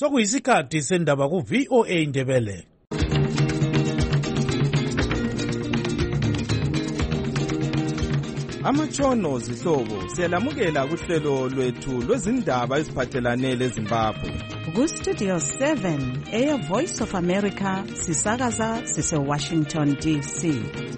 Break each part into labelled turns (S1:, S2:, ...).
S1: Sokuyisikhathi sendaba ku-VOA Indebele.
S2: Amatshono zihlobo siyalamukela kuhlelo lwethu lwezindaba eziphathelane leZimbabwe.
S3: Ku-Studio 7 Air Voice of America sisakaza sise-Washington DC.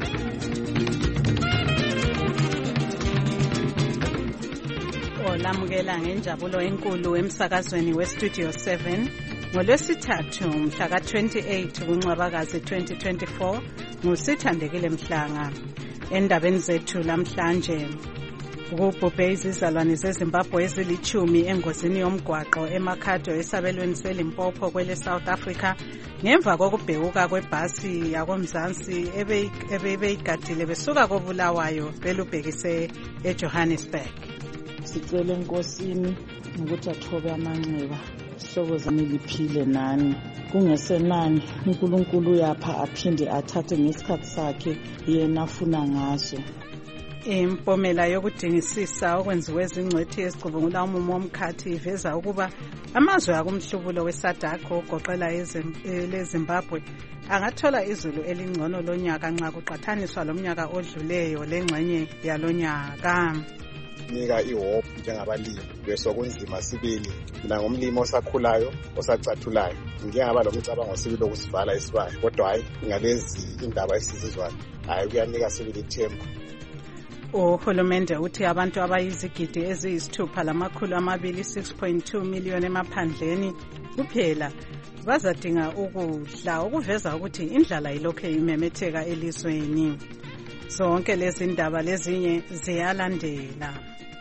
S3: Olamukela ngenjabulo enkulu emsakazweni we-Studio 7 ngolwesithathu mhla ka-28 kuNcwabakazi 2024 nguSithandekile Mhlanga. Endabeni zethu lamhlanje kubhubhe izizalwane zeZimbabwe ezili-10 engozini yomgwaqo eMakhado esabelweni seLimpopo kwele South Africa ngemva kokubhekuka kwebhasi yakoMzansi ebeyigadile besuka koBulawayo belubhekise eJohannesburg.
S4: Sicela enkosini ukuthi athobe amanxeba ihlobo zami liphile nani. Kungesenani uNkulunkulu uyapha aphinde athathe ngesikhathi sakhe yena afuna ngaso.
S3: Impomela yokudingisisa okwenziwe izingcwethi ezicubungula umumo womkhathi iveza ukuba amazwe akumhlubulo weSADC ogoqela leZimbabwe angathola izulu elingcono lonyaka nxa kuqhathaniswa lomnyaka odluleyo lengxenye yalonyaka.
S5: Nika ihope njengabalimi besokunzima sibili mina ngomlimi osakhulayo osacathulayo ngiyaba lomcabango sibili okusivala isibayo kodwa hayi ngalezi indaba esizizwayo hayi kuyanika sibili ithemba.
S3: Uhulumende uthi abantu abayizigidi eziyisi6.2 million emaphandleni kuphela bazadinga ukudla okuveza ukuthi indlala ilokho imemetheka elizweni. Zonke lezi ndaba lezinye ziyalandela.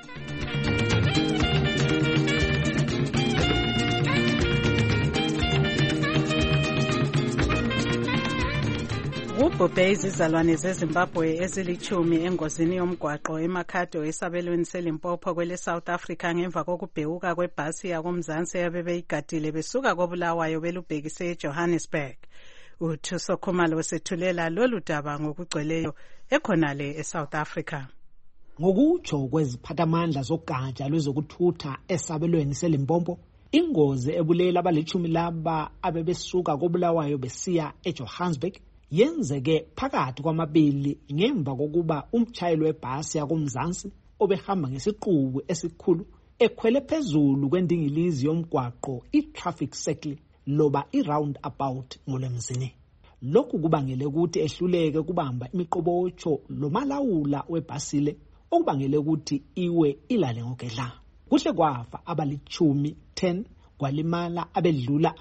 S3: Kubhubhe izizalwane zeZimbabwe ezili-10 engozini yomgwaqo eMakhado esabelweni seLimpopo kwele South Africa ngemva kokubhekuka kwebhasi yakoMzansi abebeyigadile besuka koBulawayo belubhekise eJohannesburg. UThuso Khumalo sethulela lolu daba ngokugcweleyo ekhonale eSouth Africa.
S6: Ngokutsho kweziphathamandla zogatsha lwezokuthutha esabelweni seLimpopo, ingozi ebulela abali-10 laba abebesuka koBulawayo besiya eJohannesburg yenzeke phakathi kwamabili ngemva kokuba umtshayeli webhasi yakoMzansi obehamba ngesiqubu esikhulu ekhwele phezulu kwendingilizi yomgwaqo i-traffic circle loba i-roundabout ngolemzini. Lokhu kubangele ukuthi ehluleke kubamba imiqobotsho lomalawula webhasile okubangele ukuthi iwe ilale ngogedla. Kuhle kwafa abali-10 kwalimala abedlula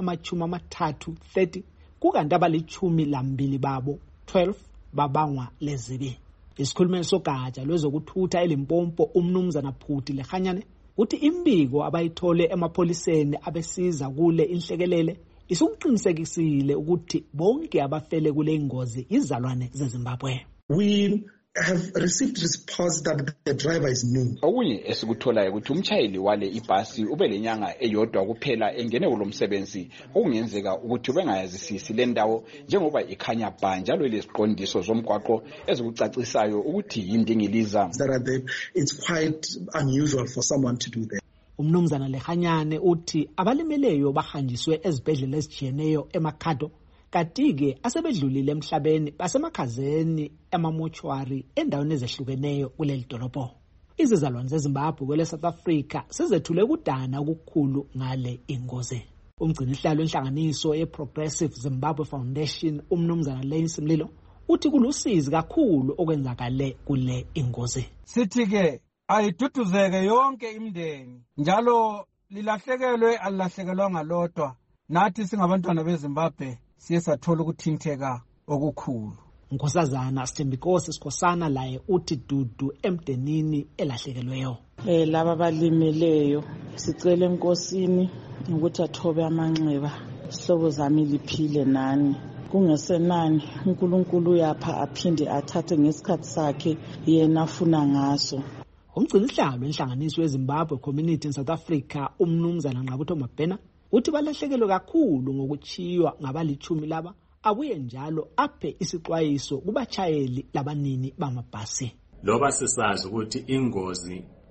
S6: ama-30 kukanti abali-12 babo 12 babangwa lezibi. Isikhulumeli sogatsha lwezokuthutha eLimpopo umnumzana Phuti Lehanyane uthi imbiko abayithole emapholiseni abesiza kule inhlekelele isukuqinisekisile ukuthi bonke abafele kule ingozi izalwane zeZimbabwe.
S7: We have received reports that the driver is new.
S8: Okunye esikutholayo ukuthi umtshayeli wale ibhasi ube lenyanga eyodwa kuphela engene kulomsebenzi okungenzeka ukuthi bengayazisisi le ndawo njengoba ikhanya njalo leziqondiso zomgwaqo ezikucacisayo ukuthi yindingiliza.
S7: It's quite unusual for someone to do that.
S6: Umnumzana Lehanyane uthi abalimeleyo bahanjiswe ezibhedlela ezijiyeneyo eMakhado kanti-ke asebedlulile emhlabeni basemakhazeni emamochwari endaweni ezehlukeneyo kuleli dolobho. Izizalwane zeZimbabwe kwele South Africa sizethule kudana okukhulu ngale ingozi. Umgcinihlalo wenhlanganiso ye-Progressive Zimbabwe Foundation umnumzana Lance Mlilo uthi kulusizi kakhulu okwenzakale kule ingozi.
S9: Sithi-ke ayiduduzeke yonke imndeni njalo lilahlekelwe alilahlekelwanga lodwa. Nathi singabantwana beZimbabwe siye sathola ukuthintheka okukhulu.
S6: Nkosazana Sithembikosi Sikhosana laye uthi dudu emdenini elahlekelweyo.
S4: Laba balimeleyo sicela enkosini ukuthi athobe amanxeba ihlobo zami liphile nani. Kungesenani uNkulunkulu uyapha aphinde athathe ngesikhathi sakhe yena afuna ngaso.
S6: Umgcinihlalo wenhlanganiso yeZimbabwe Community in South Africa umnumzana Nqabutho Mabhena uthi balahlekelwe kakhulu ngokuchiywa ngabali-10 laba abuye njalo aphe isixwayiso kubatshayeli labanini bamabhasi.
S10: Loba sisazi ukuthi ingozi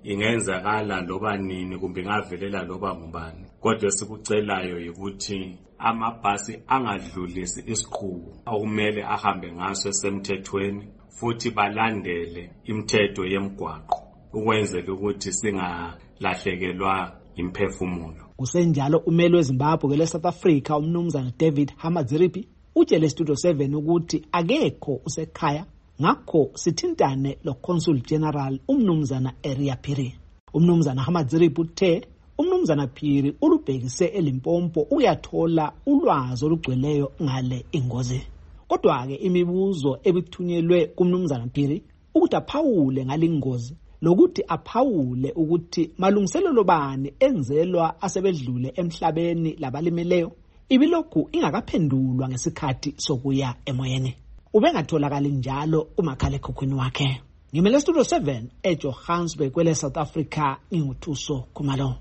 S10: ingenzakala loba nini kumbe ingavelela loba ngubani. Kodwa esikucelayo ukuthi amabhasi angadlulisi isiqubu okumele ahambe ngaso esemthethweni, futhi balandele imithetho yemigwaqo ukwenzela ukuthi singalahlekelwa imphefumulo.
S6: Kusenjalo umeli weZimbabwe kwele South Africa umnumzana David Hamadziripi utshele Studio 7 ukuthi akekho usekhaya, ngakho sithintane lo Consul General umnumzana Area Phiri. Umnumzana Hamadziripi uthe umnumzana Phiri ulubhekise eLimpopo uyathola ulwazi olugcweleyo ngale ingozi. Kodwa-ke imibuzo ebithunyelwe kumnumzana Phiri ukuthi aphawule ngale ingozi lokuthi aphawule ukuthi malungiselelo bani enzelwa asebedlule emhlabeni labalimeleyo ibilokhu ingakaphendulwa ngesikhathi sokuya emoyeni. Ubengatholakala njalo kumakhalekhukhwini wakhe. Ngimele Studio 7 eJohannesburg kwele South Africa, nginguthuso Khumalo.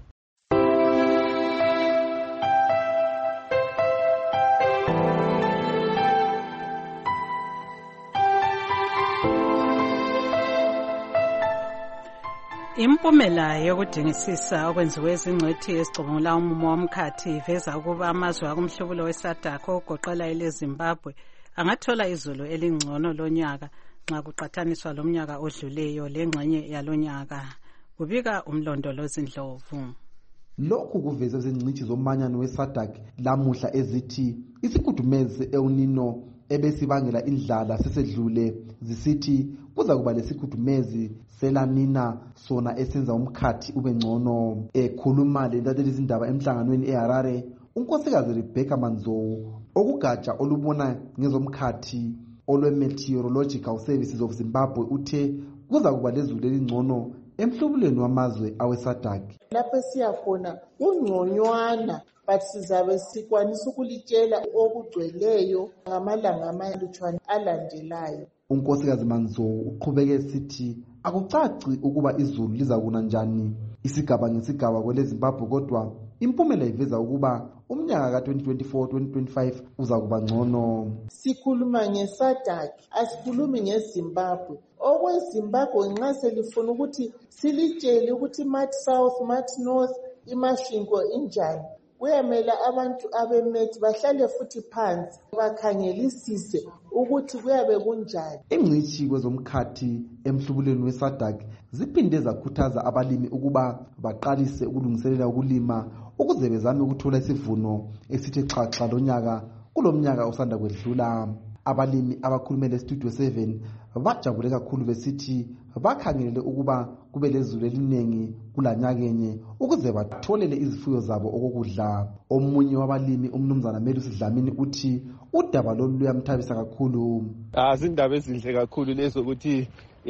S3: Impumela yokudingisisa okwenziwe izingcwethi ezicubungula umumo womkhathi iveza ukuba amazwe akumhlobulo weSADC ogoqela eleZimbabwe angathola izulu elingcono lonyaka nxa kuqathaniswa lomnyaka odluleyo lengxenye yalonyaka, kubika umlondolozi Ndlovu.
S11: Lokhu kuveza izingcitshi zomanyano weSADC lamuhla ezithi isikudumezi El-Nino ebesibangela indlala sesedlule, zisithi kuza kuba lesikudumezi seLa Nina sona esenza umkhathi ube ngcono. Ekhuluma lentatheli izindaba emhlanganweni eHarare, unkosikazi Rebecca Manzowu okugatsha olubona ngezomkhathi olwe-Meteorological Services of Zimbabwe uthe kuza kuba lezulu elingcono emhlubulweni wamazwe aweSADC.
S12: Lapho siyakhona ungconywana, but sizabe sikwanisa ukulitshela okugcweleyo ngamalanga amalutshwana alandelayo.
S11: Unkosikazi Manzowu uqhubeke sithi akucaci ukuba izulu liza kuna njani isigaba ngesigaba kweleZimbabwe, kodwa impumela iveza ukuba umnyaka ka-2024-2025 uza kuba ngcono.
S12: Sikhuluma ngeSADC, asikhulumi ngeZimbabwe. OkweZimbabwe nxa selifuna ukuthi silitshele ukuthi Mat South, Mat North, imashingo injani, kuyamela abantu abemethi bahlale futhi phansi bakhangelisise ukuthi kuyabe kunjani.
S11: Ingcitshi kwezomkhathi emhlubulweni weSADC ziphinde zakhuthaza abalimi ukuba baqalise ukulungiselela ukulima ukuze bezame ukuthola isivuno esithe xaxa lonyaka kulomnyaka osanda kwedlula. Abalimi abakhulumele Studio 7 bajabule kakhulu besithi bakhangelele ukuba kube lezulu eliningi kulanyakenye ukuze batholele izifuyo zabo okudla. Omunye wabalimi umnumzana Melusi Dlamini uthi udaba lolu luyamthabisa kakhulu.
S13: Izindaba ezinhle kakhulu lezo ukuthi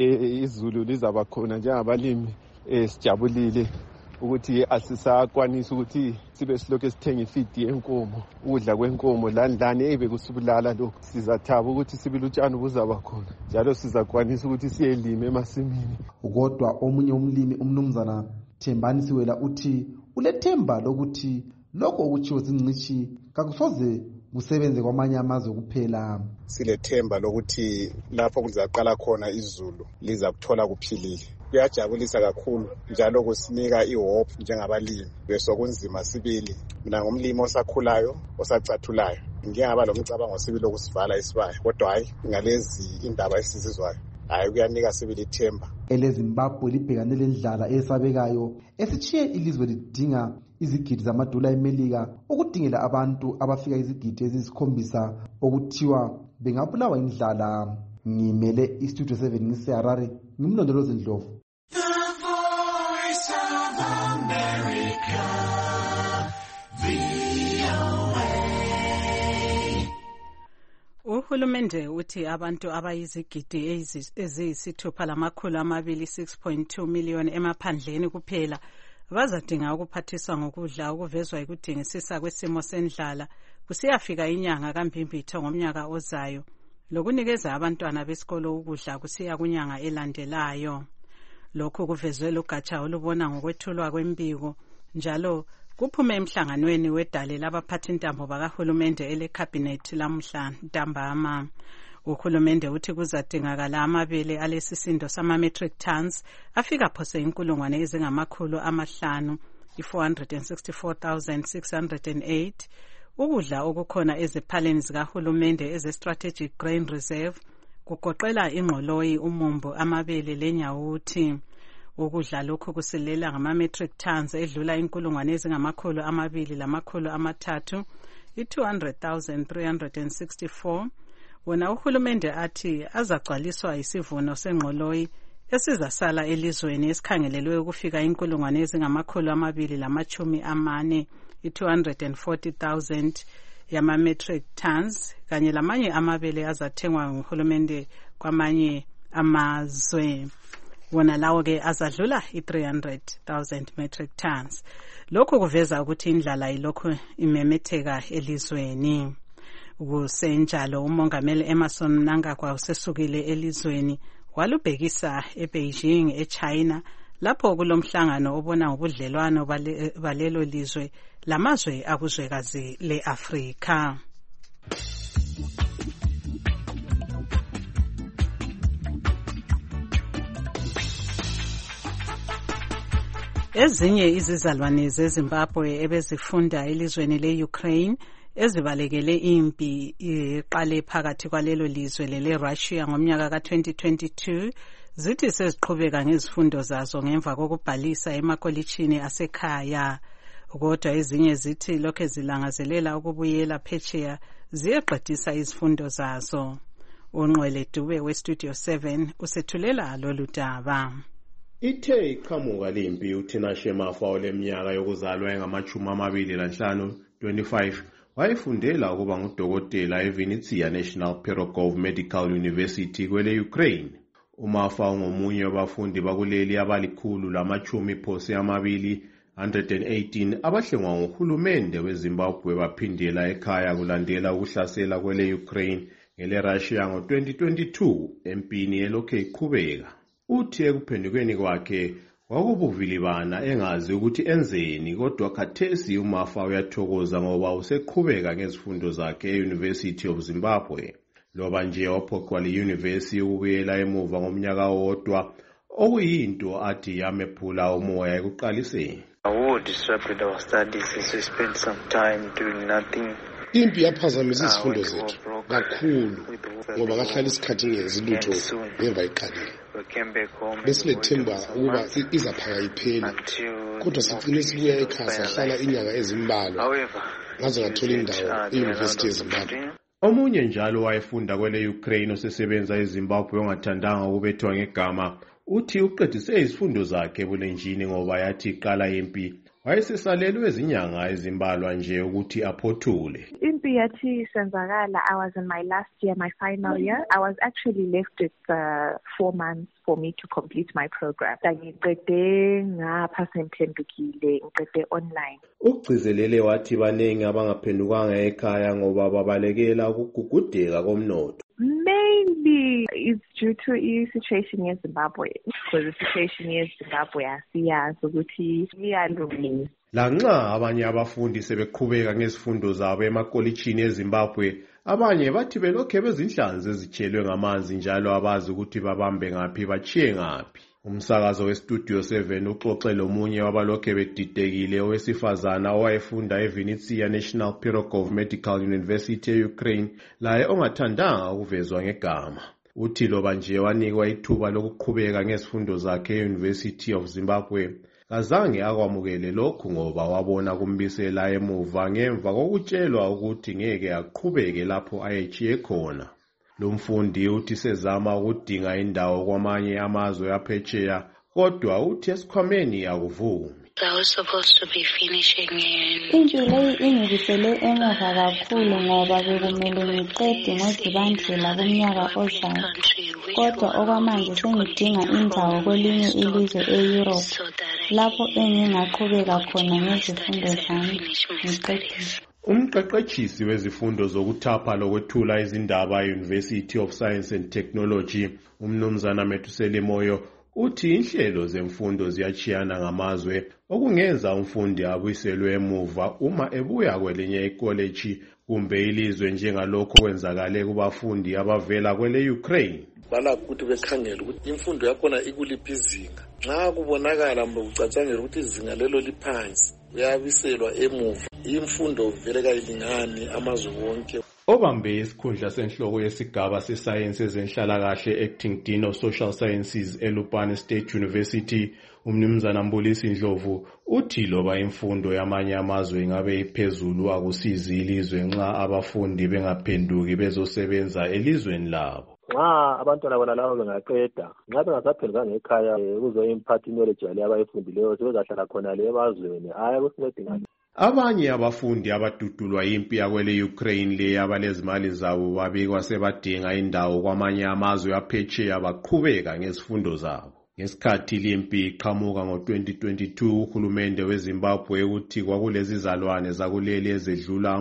S13: izulu lizaba khona njengabalimi. Sijabulile ukuthi asisakwanisa ukuthi sibe silokhu sithenga ifidi yenkomo, ukudla kwenkomo landlane ebekusibulala lokhu. Sizathaba ukuthi sibilutshana buzaba khona njalo sizakwanisa ukuthi siyelima emasimini.
S11: Kodwa omunye umlimi umnumzana Thembani Siwela uthi ulethemba lokuthi lokho okutshiwo zingcitshi kakusoze kusebenze kwamanye amazwe kuphela.
S5: Silethemba lokuthi lapho kuzaqala khona izulu liza kuthola kuphilile. Kuyajabulisa kakhulu njalo kusinika ihope njengabalimi. Besokunzima sibili, mina ngumlimi osakhulayo osacathulayo, ngiyaba lomcabango sibili okusivala isibaya, kodwa hayi ngalezi indaba esizizwayo hayi kuyanika sibili ithemba.
S11: EleZimbabwe libhekane lendlala esabekayo esitshiye ilizwe lidinga izigidi zamadola eMelika ukudingela abantu abafika izigidi ezisikhombisa okuthiwa bengabulawa indlala. Ngimele iStudio 7 ngiseHarare, ngimlondolozi Ndlovu.
S3: Uhulumende uthi abantu abayizigidi eziyisithupha lamakhulu amabili 6.2 million emaphandleni kuphela bazadinga ukuphathiswa ngokudla okuvezwa yikudingisisa kwesimo sendlala kusiyafika inyanga kaMbimbitho ngomnyaka ozayo, lokunikeza abantwana besikolo ukudla kusiya kunyanga elandelayo. Lokhu kuvezwe lugatsha olubona ngokwethulwa kwembiko njalo kuphume emhlanganweni wedale labaphathintambo bakahulumende elecabinet lamuhla ntambama. Uhulumende uthi kuzadingakala amabele alesisindo sama-metric tons afika phose 500,000 464,608 ukudla okukhona eziphaleni zikahulumende eze-strategic grain reserve kugoqela ingqoloyi, umumbu, amabele lenyawuthi. Ukudla lokhu kusilela ngama-metric tons edlula 200,300 200,364. Wona uhulumende athi azagcwaliswa isivuno sengqoloyi esizasala elizweni esikhangelelwe ukufika 240,000 240,000 yama-metric tons kanye lamanye amabele azathengwa nguhulumende kwamanye amazwe. Wona lawo ke azadlula 300,000 metric tons. Lokhu kuveza ukuthi indlala ilokhu imemetheka elizweni. Kusenjalo umongameli Emmerson Mnangagwa usesukile elizweni walubhekisa eBeijing eChina lapho kulomhlangano obona ngobudlelwano balelo lizwe lamazwe akuzwekazi leAfrika. Ezinye izizalwane zeZimbabwe ebezifunda elizweni leUkraine ezibalekele impi iqale phakathi kwalelo lizwe lele-Russia ngomnyaka ka-2022 zithi seziqhubeka ngezifundo zazo ngemva kokubhalisa emakolitshini asekhaya. Kodwa ezinye zithi lokho zilangazelela ukubuyela phetsheya ziyeqedisa izifundo zazo. uNgqwele Dube weStudio 7 usethulela lolu daba.
S14: Ithe iqhamuka lempi uThina Shemafa oleminyaka yokuzalwa engama-25 25 wayefundela ukuba ngudokotela eVinnytsia National Pirogov Medical University kwele Ukraine. uMafa ungomunye wabafundi bakuleli abali-118 abahlengwa nguhulumende weZimbabwe baphindela ekhaya kulandela ukuhlasela kwele Ukraine ngele Russia ngo-2022 empini elokhu iqhubeka. Uthi ekuphendukeni kwakhe kwakubuvilibana engazi ukuthi enzeni, kodwa khathesi uMafa uyathokoza ngoba useqhubeka ngezifundo zakhe e-University of Zimbabwe. Loba nje waphoqwa le-University ukubuyela emuva ngomnyaka owodwa, okuyinto athi yamephula umoya ekuqaliseni.
S15: I would disrupt our studies as we spent some time doing nothing.
S16: Impi yaphazamisa izifundo zethu kakhulu ngoba kahlala isikhathi ngenzi lutho ngemva iqalile. Besilethemba ukuba izaphaka ipheli, kodwa sigcine sibuya ekhaya sahlala inyanga ezimbalwa ngaze ngathola indawo e-University yeZimbabwe.
S14: Omunye njalo wayefunda kwele Ukraine osesebenza eZimbabwe ongathandanga ukubethwa ngegama uthi uqedise izifundo zakhe ebulenjini ngoba yathi iqala impi wayesesalelwe izinyanga ezimbalwa nje ukuthi aphothule.
S17: Impi yathi senzakala, I was in my last year, my final year. I was actually left with 4 months for me to complete my program. Ngiqede ngapha semphendukile, ngiqede online.
S14: Ugcizelele wathi banengi abangaphendukanga ekhaya ngoba babalekela ukugugudeka komnotho.
S17: Mainly it's due to the situation in Zimbabwe. Because the situation in Zimbabwe asiyazi ukuthi iyalungile.
S14: Lanxa abanye abafundi sebeqhubeka ngezifundo zabo emakolitshini eZimbabwe, abanye bathi belokhe bezinhlanzi ezitshelwe ngamanzi njalo abazi ukuthi babambe ngaphi bachiye ngaphi. Umsakazo weStudio 7 uxoxe lomunye wabalokhe bedidekile owesifazana owayefunda eVinnytsia National Pirogov Medical University e-Ukraine, laye ongathandanga ukuvezwa ngegama. Uthi loba nje wanikwa ithuba lokuqhubeka ngezifundo zakhe e-University of Zimbabwe, kazange akwamukele lokhu ngoba wabona kumbisela emuva ngemva kokutshelwa ukuthi ngeke aqhubeke lapho ayechiye khona. Lo mfundi uthi sezama ukudinga indawo kwamanye amazwe aphetsheya, kodwa uthi esikhwameni akuvumi.
S18: I was supposed to be finishing in
S19: Injuleyi ingibisele emuva kakhulu ngoba bekumele ngiqede ngoZibandlela kumnyaka ozayo. Kodwa okwamanje sengidinga indawo kwelinye ilizwe e-Europe lapho engingaqhubeka khona ngezifundo zami ngiqedile.
S14: Umqeqetshisi wezifundo zokuthapha lokwethula izindaba e-University of Science and Technology, uMnumzana Methuseli Moyo, uthi inhlelo zemfundo ziyachiyana ngamazwe okungenza umfundi abuyiselwe emuva uma ebuya kwelinye ikoleji kumbe ilizwe njengalokho kwenzakale kubafundi abavela kwele Ukraine.
S16: Balakho ukuthi bekhangele ukuthi imfundo yakhona ikuliphi izinga. Nxa kubonakala mbe ucatshangela ukuthi izinga lelo liphansi, uyabiselwa emuva. Imfundo vele kayilingani amazwe wonke.
S14: Obambe isikhundla senhloko yesigaba sesayensi ezenhlalakahle Acting Dean of Social Sciences eLupane State University, umnumzana Mbulisi Ndlovu, uthi loba imfundo yamanye amazwe ingabe iphezulu akusizi ilizwe nxa abafundi bengaphenduki bezosebenza elizweni labo.
S20: Nxa abantwana bona labo bengaqeda, nxa bengasaphendukanga ekhaya kuzo-impart knowledge yale abayifundileyo sebezahlala khona le emazweni, hayi kusincedingani.
S14: Abanye abafundi abadudulwa impi yakwele Ukraine le abalezimali zabo babikwa sebadinga indawo kwamanye amazwe aphetsheya baqhubeka ngezifundo zabo. Ngesikhathi lempi iqhamuka ngo-2022, uhulumende weZimbabwe uthi kwakulezizalwane zakuleli ezedlula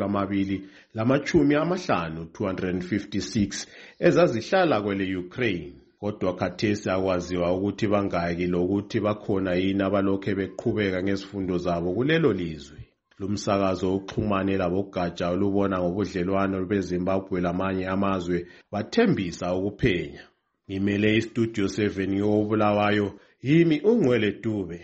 S14: 256 ezazihlala kwele Ukraine. Kodwa khathesi akwaziwa ukuthi bangaki lokuthi bakhona yini abalokhe beqhubeka ngezifundo zabo kulelo lizwe. Lumsakazo uxhumane labogatsha olubona ngobudlelwano beZimbabwe lamanye amazwe bathembisa ukuphenya. Ngimele iStudio 7 yoBulawayo, yimi uNgcwele Dube.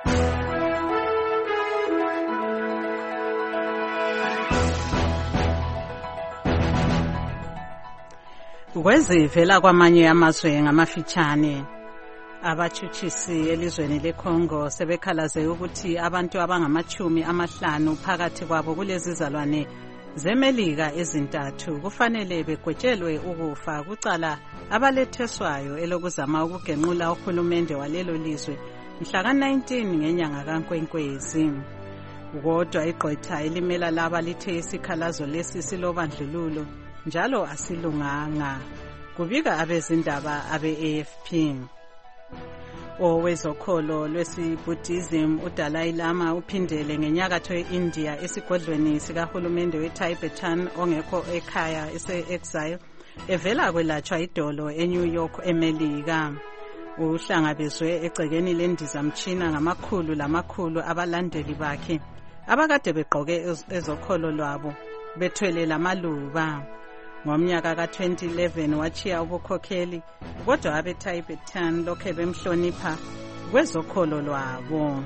S3: Kwezivela kwamanye amazwe ngamafitshane, abatshutshisi elizweni leCongo sebekhalaze ukuthi abantu abangama50 phakathi kwabo kulezizalwane zeMelika ezintathu kufanele begwetshelwe ukufa kucala abaletheswayo elokuzama ukugenqula uhulumende walelo lizwe mhla ka-19 ngenyanga kaNkwenkwezi. Kodwa igqwetha elimela laba lithe isikhalazo lesi silobandlululo njalo asilunganga, kubika abezindaba abe-AFP. Owezokholo lwesiBuddhism uDalai Lama uphindele ngenyakatho ye-India esigodlweni sikahulumende weTibetan ongekho ekhaya ese-exile evela kwelatshwa idolo eNew York eMelika. Uhlangabezwe egcekeni lendizamtshina ngamakhulu lamakhulu abalandeli bakhe abakade begqoke ezokholo lwabo bethwele lamaluba. Ngomnyaka ka-2011 wachiya ubukhokheli, kodwa abeTibetan lokhe bemhlonipha kwezokholo lwabo.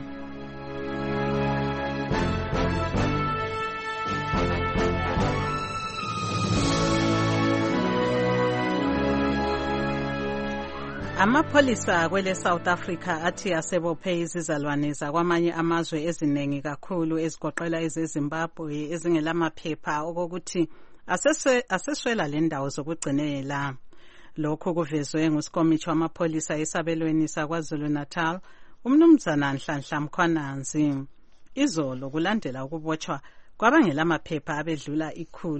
S3: Amapholisa kwele South Africa athi asebophe izizalwane zakwamanye amazwe eziningi kakhulu ezigoqela ezeZimbabwe ezingelamaphepha okokuthi aseswela le ndawo zokugcinela. Lokhu kuvezwe nguSikomithi wamapholisa esabelweni saKwaZulu-Natal, umnumzana Nhlanhla Mkhwananzi. Izolo kulandela ukubotshwa kwabangelamaphepha abedlula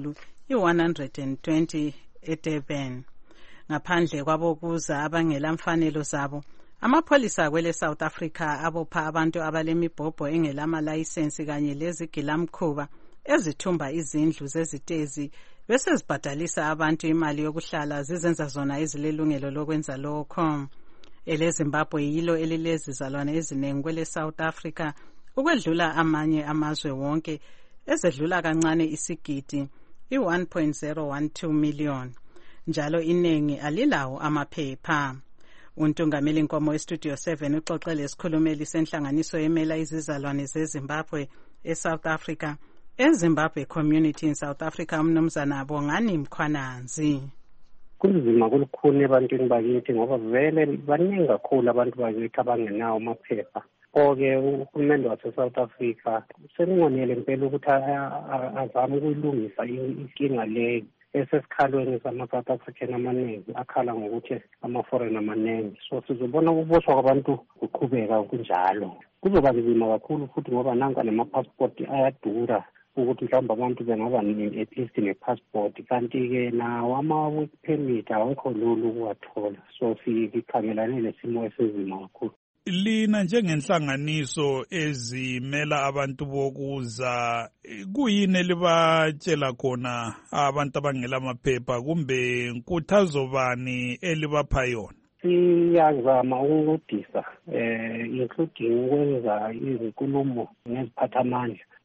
S3: 120 eDurban. Ngaphandle kwabokuza abangela mfanelo zabo, amapholisa kwele South Africa abopha abantu abalemibhobho engelama-layisensi kanye lezigilamkhuba ezithumba izindlu zezitezi bese zibhadalisa abantu imali yokuhlala zizenza zona ezilelungelo lokwenza lokho. EleZimbabwe yilo elilezizalwane eziningi kwele South Africa ukwedlula amanye amazwe wonke ezedlula kancane isigidi i-1.012 million. Njalo iningi alilawo amaphepha. Untungameli Nkomo weStudio 7 uxoxele isikhulumeli senhlanganiso emela izizalwane zeZimbabwe eSouth Africa, eZimbabwe Community in South Africa, umnumzana Bongani Mkhwananzi.
S21: Kunzima kulukhuni ebantwini bakithi ngoba vele baningi kakhulu abantu bakithi abangenawo amaphepha. Oke uhulumende wase-South Africa seningonele impela ukuthi azame ukuyilungisa inkinga leyo esesikhalweni sama-South African amaningi akhala ngokuthi ama-foreign amaningi. So sizobona ukuboshwa kwabantu kuqhubeka kunjalo. Kuzoba nzima kakhulu futhi ngoba nanka nama-passport ayadura ukuthi mhlawumbe abantu bengaba at least ne-passport, kanti-ke nawo ama-work permit awekho lula ukuwathola. So sikhangelane nesimo esinzima kakhulu.
S1: Lina njengenhlanganiso ezimela abantu bokuza, kuyini elibatshela khona abantu abangela amaphepha kumbe nkuthazo bani elibapha yona?
S21: Siyazama ukuncedisa including ukwenza izinkulumo neziphathamandla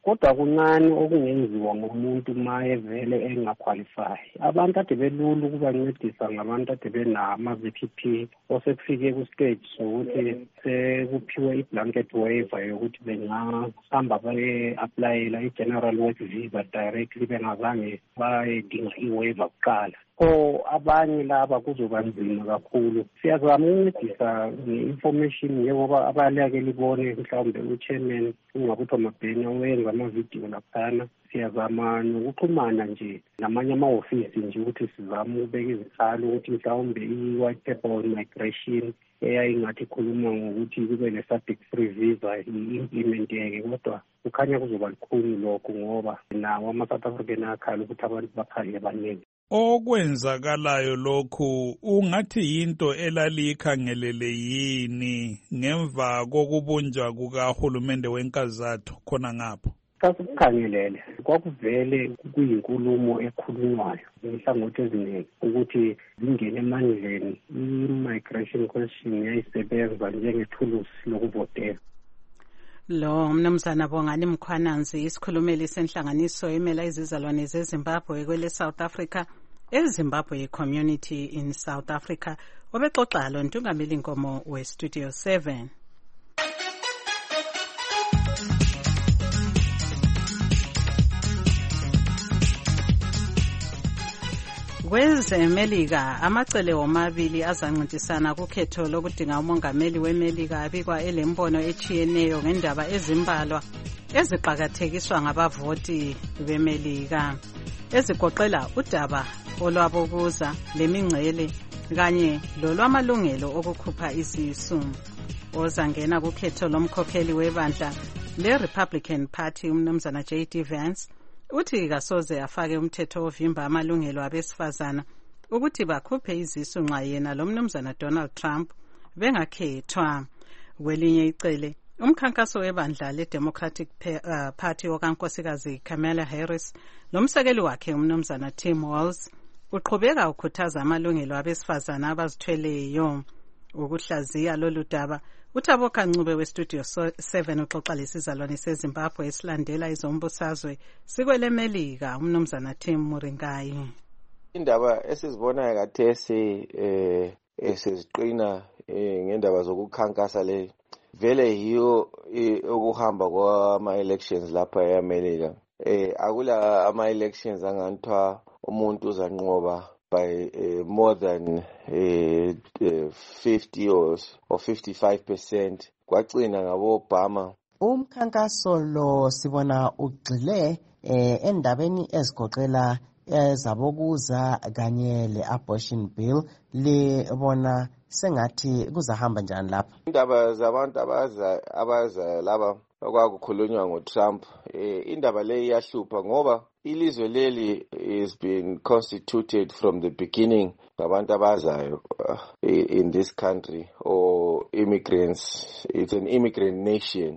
S21: kodwa kuncane okungenziwa ngomuntu ma evele engaqualify. Abantu ade belula ukubancedisa ngabantu ade benama-VPP osekufike ku-stage sokuthi sekuphiwe i-blanket waiver yokuthi bengahamba baye-aplayela i-general work visa directly bengazange bayedinga i-waiver kuqala. Abanye laba kuzoba nzima kakhulu. Siyazama ukuncedisa nge-information njengoba abalake libone mhlawumbe u-chairman ungabuthi Mabhena owenza amavidiyo laphana. Siyazama nokuxhumana nje namanye ama-ofisi nje ukuthi sizame ukubeka izikhalo ukuthi mhlawumbe i-white paper on migration eyayingathi ikhuluma ngokuthi kube ne-SADC free visa i-implementeke, kodwa kukhanya kuzoba lukhuni lokho ngoba nawo ama-South African akhala ukuthi abantu bakhale abaningi.
S1: Okwenzakalayo lokhu ungathi yinto elaliyikhangelele yini ngemva kokubunjwa kukahulumende wenkazatho khona ngapho?
S21: Sasikukhangelele kwakuvele kuyinkulumo ekhulunywayo inhlangothi eziningi ukuthi zingene emandleni i-migration question yayisebenza njengethulusi lokuvotela.
S3: Lo mnumzana Bongani Mkhwananzi isikhulumeli senhlanganiso emela izizalwane zeZimbabwe kwele South Africa eZimbabwe Community in South Africa obexoxa lo ntungameli inkomo we-Studio 7. KwezeMelika amacele omabili azancintisana kukhetho lokudinga umongameli weMelika abikwa elembono echiyeneyo ngendaba ezimbalwa eziqakathekiswa ngabavoti beMelika ezigoqela udaba olwabokuza lemingcele kanye lolwamalungelo okukhupha izisu. Ozangena kukhetho lomkhokheli webandla le-Republican Party umnumzana J.D. Vance uthi kasoze afake umthetho ovimba amalungelo abesifazana ukuthi bakhuphe izisu nxa yena lo mnumzana Donald Trump bengakhethwa. Kwelinye icele umkhankaso webandla le-Democratic Party okankosikazi Kamala Harris lomsekeli wakhe umnumzana Tim Walz uqhubeka ukhuthaza amalungelo abesifazana abazithweleyo. Ukuhlaziya lolu daba uThabo Kancube we-Studio 7 uxoxa lesizalwane seZimbabwe esilandela izombusazwe sikwele Melika umnumzana Tim Muringayi.
S2: Indaba esizibonayo kathesi esiziqina ngendaba zokukhankasa le vele yiyo ukuhamba kwama-elections lapha eAmelika. Akula ama-elections anganthiwa umuntu uzanqoba by more than 50 or 55%. Kwagcina ngabo-Obama.
S22: Umkhankaso lo sibona ugxile endabeni ezigoqela ezabokuza kanye le-abortion bill. Libona sengathi kuzahamba njani lapha?
S2: Indaba zabantu abaza laba okwakukhulunywa ngoTrump, indaba le iyahlupha ngoba ilizwe leli is been constituted from the beginning ngabantu abazayo in this country or immigrants. It's an immigrant nation.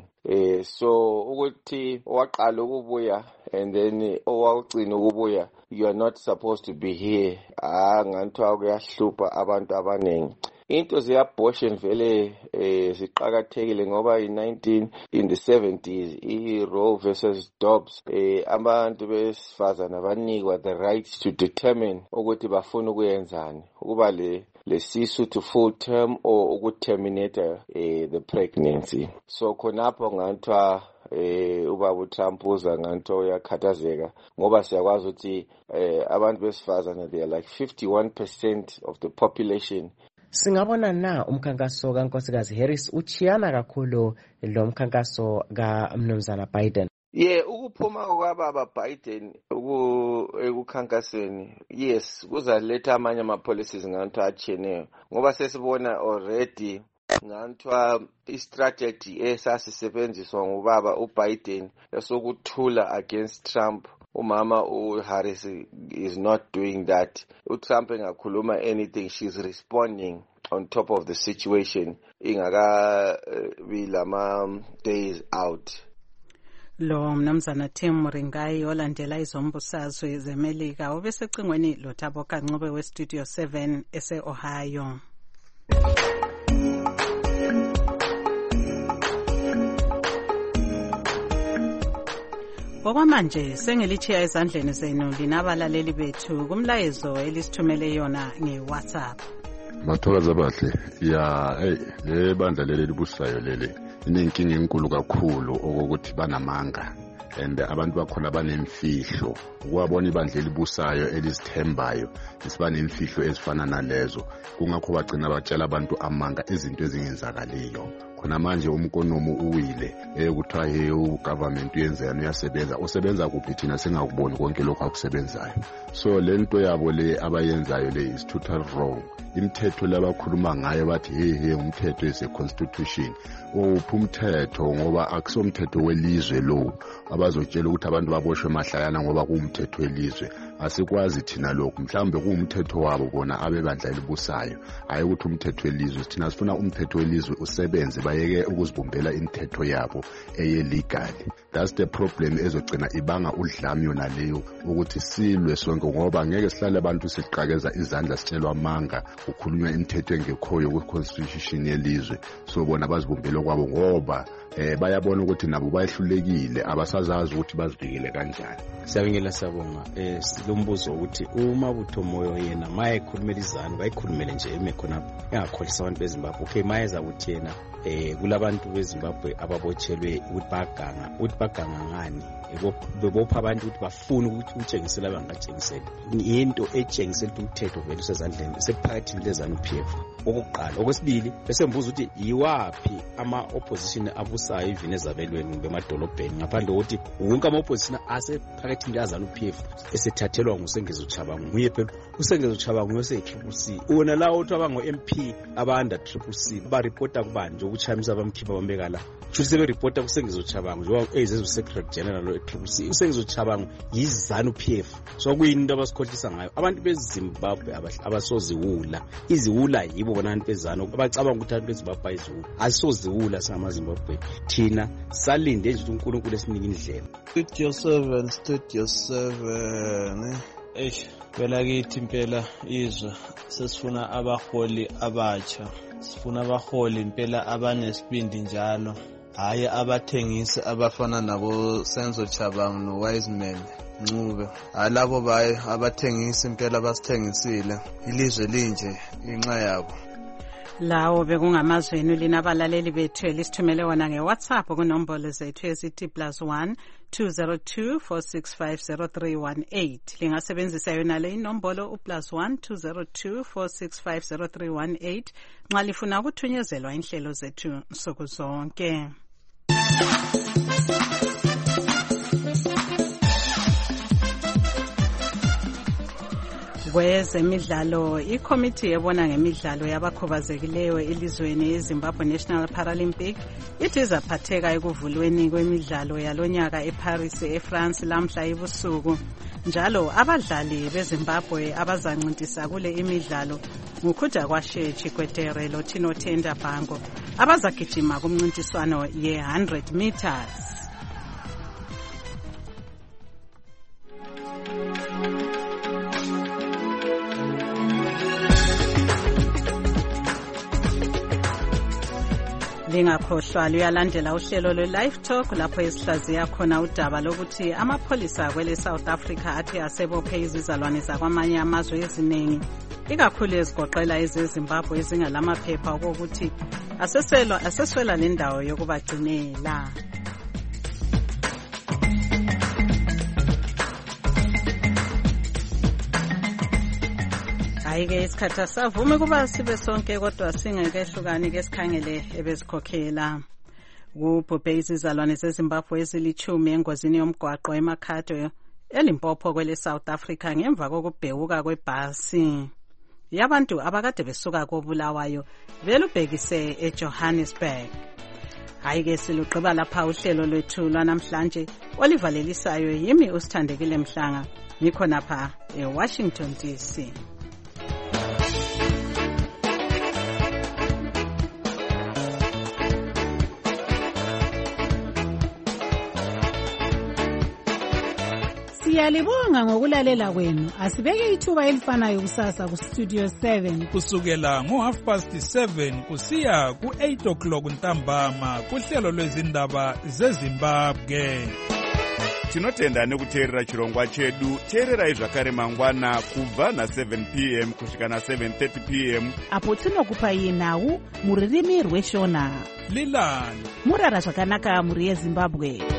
S2: So ukuthi owaqala ukubuya and then owagcina ukubuya, you are not supposed to be here. Nganthiwa kuyahlupha abantu abaningi. Into ze-abortion vele ziqakathekile ngoba in the 70s i-Roe versus Dobbs abantu besifazana banikwa the right to determine ukuthi bafuna ukuyenzani, ukuba lesisu to full term or ukuterminate the pregnancy. So khonapho nganthiwa ubaba uTrump uza nganthiwa uyakhathazeka ngoba siyakwazi ukuthi abantu besifazana they are like 51% of the population.
S22: Singabona na umkhankaso kankosikazi Harris uchiyana kakhulu lo mkhankaso kaMnumzana Biden?
S2: Ukuphuma kwababa Biden ekukhankaseni, yes, kuzaletha amanye ama-policies nganthiwa achiyeneyo ngoba sesibona already nganthiwa i-strategy esasisebenziswa ngubaba uBiden esokuthula against Trump. Umama Harris is not doing that. Trump engakhuluma anything, she's responding on top of the situation. Ingakabi lama days out.
S3: Lo mnumzana Tim Muringayi olandela izombusazwe zeMelika obesecingweni lo Thabo Kancube we-Studio 7 ese-Ohio. Okwamanje sengilichiya ezandleni zenu linabalaleli bethu kumlayezo elisithumele yona ngeWhatsApp.
S7: Mathokaza bahle ya le bandla leli libusayo leli inenkinga enkulu kakhulu okokuthi banamanga and abantu bakhona banemfihlo ukwabona ibandla elibusayo elizithembayo isiba nemfihlo ezifana nalezo kungakho bagcina batshela abantu amanga izinto ezingenzakaliyo khona manje umkonomo uwile ekuthiwa he ugovernment uyenzeni uyasebenza usebenza kuphi thina singakuboni konke lokho akusebenzayo so lento yabo le abayenzayo le is total wrong imithetho labakhuluma ngayo bathi he umthetho is a constitution umthetho ngoba akusomthetho welizwe lo abazotshela ukuthi abantu baboshwe mahlayana ngoba kuumthetho welizwe asikwazi thina lokho mhlawumbe kuumthetho wabo bona abebandla elibusayo hayi ukuthi umthetho welizwe thina sifuna umthetho welizwe usebenze bayeke ukuzibumbela imithetho yabo eyelegal that's the problem ezogcina ibanga udlame yona leyo ukuthi silwe sonke ngoba ngeke sihlale abantu siqhakeza izandla sitshelwa amanga ukhulunywa imithetho engekhoyo ku constitution yelizwe so bona bazibumbele kwabo ngoba bayabona ukuthi nabo bayehlulekile abasazazi ukuthi bazivikele kanjani.
S8: Siyabongela sabonga silombuzo ukuthi uma buthomoyo yena maye khulumela izanu bayikhulumele nje emekhona engakholisa abantu beZimbabwe okay mayeza ukuthi yena kulabantu beZimbabwe ababotshelwe ukuthi baganga ngani bebopha abantu ukuthi bafuna ukuthi utshengisela bangatshengisela into etshengisela umthetho vele usezandleni sephakathi lezanu PF okokuqala okwesibili bese mbuza ukuthi yiwapi ama opposition abusayo even ezabelweni bemadolobheni ngaphandle ukuthi wonke ama opposition asephakathi lezanu PF esethathelwa nguSengezo Chabangu nguye phela uSengezo Chabangu yose-TCC wona lawo uthi abango MP abanda TCC ba reporta kubanje ukuchamisa bamkhipha bambeka la futhi sebe reporta kuSengezo Chabangu njengoba ezizo secretary general e-TCC uSengezo Chabangu yizanu PF so kuyinto abasikhohlisa ngayo abantu beZimbabwe abasoziwula iziwula yibo bona abantu bezanu abacabanga ukuthi abantu beZimbabwe iziwula asisoziwula singamaZimbabwe thina salinde nje uNkulunkulu esinika indlela
S23: Studio 7 phela kithi impela izwe sesifuna abaholi abatsha sifuna abaholi impela abanesibindi njalo hayi abathengisi abafana nabo Senzo Chabangu no Wiseman Ncube alabo baye abathengisi impela basithengisile ilizwe linje inxa yabo.
S3: Lawo bekungamazwenu linabalaleli bethu elisithumele wona ngeWhatsApp kunombolo zethu ezithi +1 202 4650318 lingasebenzisa yona le inombolo +1 202 4650318 nxa lifuna ukuthunyelwa inhlelo zethu nsuku zonke. Kwezemidlalo ikomiti ebona ngemidlalo yabakhubazekileyo elizweni eZimbabwe National Paralympic ithi izaphatheka ekuvulweni kwemidlalo yalonyaka eParis eFrance lamhla ebusuku njalo abadlali beZimbabwe abazancintisa kule imidlalo nguKhuja Kwashe Chikwetere loThino Tenda Bhango abazagijima kumncintiswano ye100 meters. Lingakhohlwa luyalandela uhlelo lwe-Live Talk lapho esihlaziya khona udaba lokuthi amapholisa kwele South Africa athi asebophe izizalwane zakwamanye amazwe eziningi ikakhulu ezigoqela ezeZimbabwe ezingalamaphepha okokuthi aseswela lendawo yokubagcinela. Ayike isikhathi asavume kuba sibe sonke kodwa singekehlukani ke sikhangele ebezikhokhela kubhubhe izizalwane zeZimbabwe ezilithumi engozini yomgwaqo eMakhado eLimpopo kwele South Africa ngemva kokubhekuka kwebhasi yabantu abakade besuka koBulawayo belubhekise eJohannesburg. Ayike siluqhiba lapha uhlelo lwethu lwanamhlanje olivalelisayo yimi uSithandekile Mhlanga ngikhona pha eWashington DC.
S24: Siyalibonga ngokulalela kwenu. Asibeke ithuba elifanayo kusasa ku Studio 7
S1: kusukela ngo7:30 kusiya ku8 o'clock ntambama kuhlelo lwezindaba zeZimbabwe.
S4: tinotenda nekuteerera chirongwa chedu. Teererai zvakare mangwana kubva na7 p.m. kusvika na7:30 p.m.
S6: apo tinokupai nhau muririmi rweshona.
S1: Lilani
S6: murara zvakanaka muri yeZimbabwe.